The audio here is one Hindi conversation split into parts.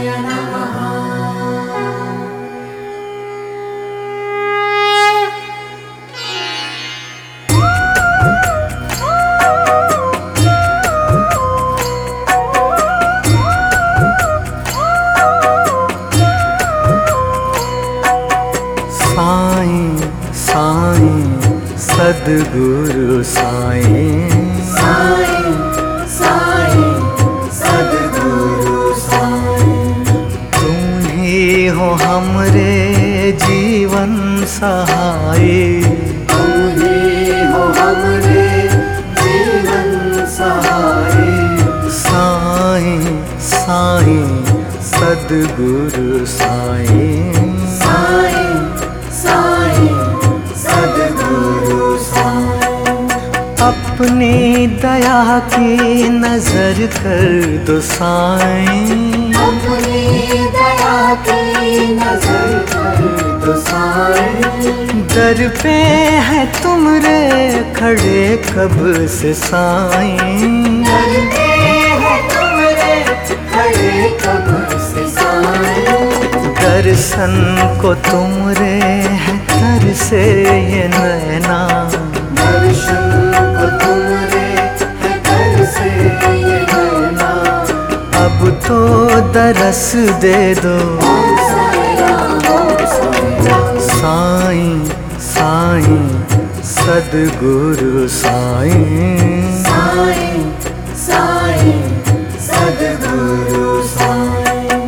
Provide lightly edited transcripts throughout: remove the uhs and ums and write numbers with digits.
सद्गुरु साईं, साईं साईं सद्गुरु साईं। तुम ही हो हमरे जीवन सहाय, तुम ही हो हमरे जीवन सहाय। साईं साईं सद्गुरु साईं, साईं साईं सद्गुरु साईं। अपनी दया की नजर कर दो साईं, अपनी दया की नजर कर दो साईं। दर पे है तुमरे खड़े कब से साईं, दर पे है तुमरे खड़े कब से साईं। दर्शन को तुमरे है तर से ये नैना, दर्शन को तुमरे है तर से ये नैना। अब तो दरस दे दो ओम साईं राम, ओम साईं राम। साईं साईं सद्गुरु साईं, साईं साईं सद्गुरु साईं।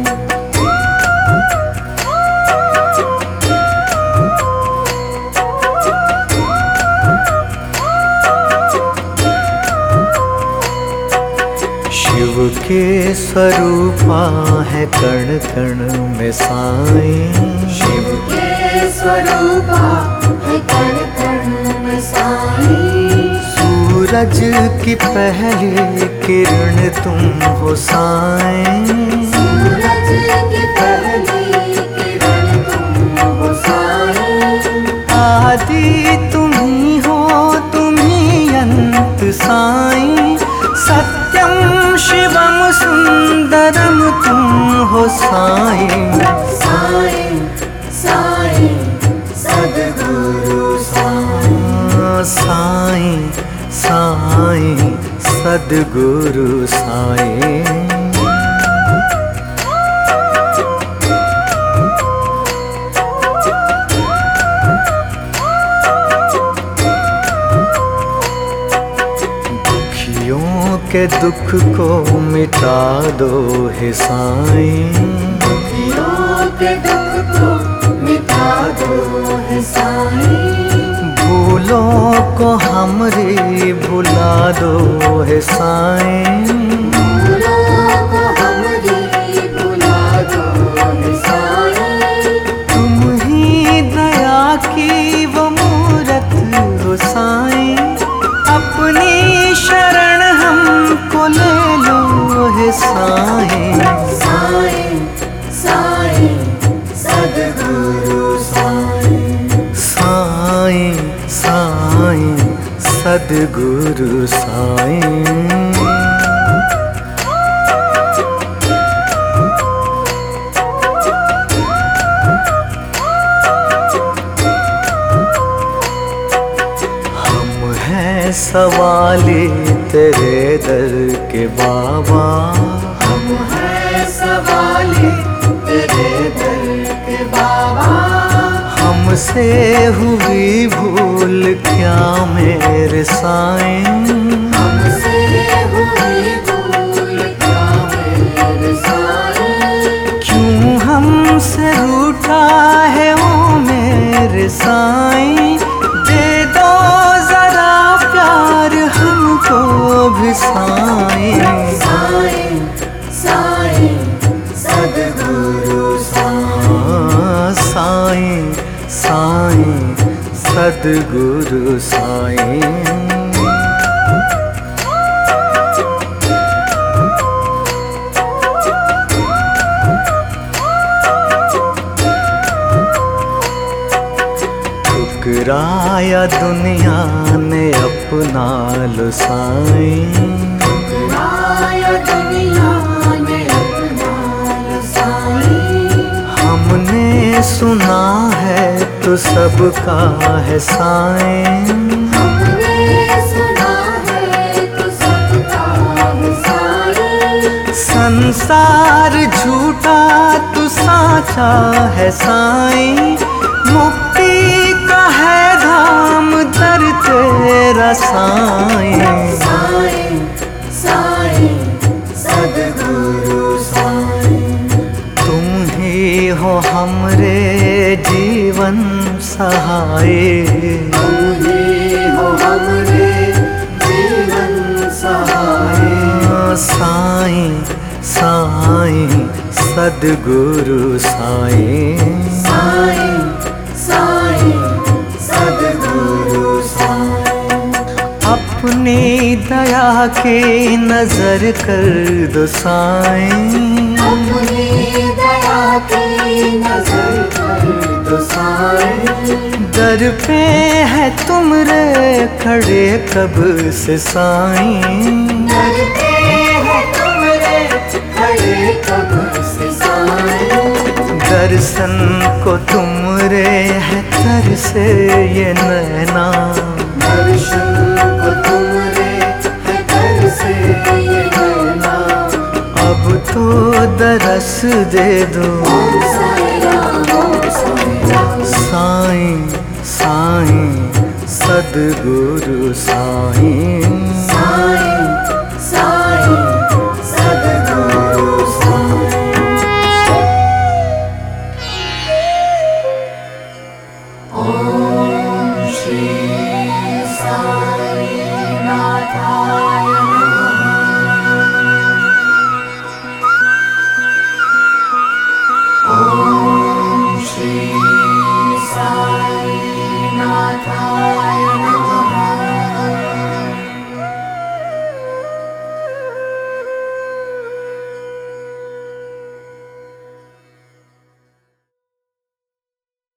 शिव के स्वरूपा है कण कण में साईं, शिव के स्वरूपा है कण कण में साईं। सूरज की पहली किरण तुम हो साईं, सूरज की पहली किरण तुम हो साईं। आदि तुम्ही हो तुम्ही अंत साईं, सत्यम शिवम सुंदरम तुम हो साईं, साईं साईं सद्गुरु साईं। साईं साईं सद्गुरु साईं। दुखियों के दुख को मिटा दो हे साईं, दुखियों के दुख को मिटा दो हे साईं। भूलों को हमरी भुला दो हे साईं, भूलों को हमरी भुला दो हे साईं। तुम ही दया की वो मूरत हो साईं, अपनी शरण हमको ले लो हे साईं, साईं साईं सद्गुरु साईं। साईं साईं सद्गुरु साईं। हम हैं सवाली तेरे दर के बाबा, हम हैं सवाली तेरे दर के बाबा। हमसे हुई भूल क्या मेरे साईं, हमसे हुई भूल क्या मेरे साईं। क्यों हमसे रूठा है वो मेरे साईं, दे दो जरा प्यार हमको भी साईं, साईं साईं सद्गुरु साईं। साईं साईं सद्गुरु साईं। ठुकराया दुनिया ने अपना लो साईं, ठुकराया दुनिया ने अपना लो साईं। सुना है तो सबका है साईं। हमने सुना है तो सबका है साईं। संसार झूठा तो साचा है साईं। मुक्ति का है धाम दर तेरा साईं। साईं साईं सद्गुरु साईं। तुम ही हो हमरे जीवन सहाय। तुम ही हो हमरे जीवन सहाय। साईं साईं सद्गुरु साईं। साईं साईं सद्गुरु साईं। अपनी दया की नजर कर दो साईं। अपनी दया की नजर कर दो साईं। दर पे है तुमरे खड़े कब से साईं। डरते हैं तुमरे खड़े कब से साईं। दर्शन को तुमरे है तर से ये नैना। दर्शन को तुमरे है कर से ये नैना। अब तो दरस दे दो ओम साईं राम ओम साईं राम। साईं साईं सद्गुरु साईं। साईं साईं सद्गुरु साईं। ओम श्री साईं नाथाय नमः। ओम श्री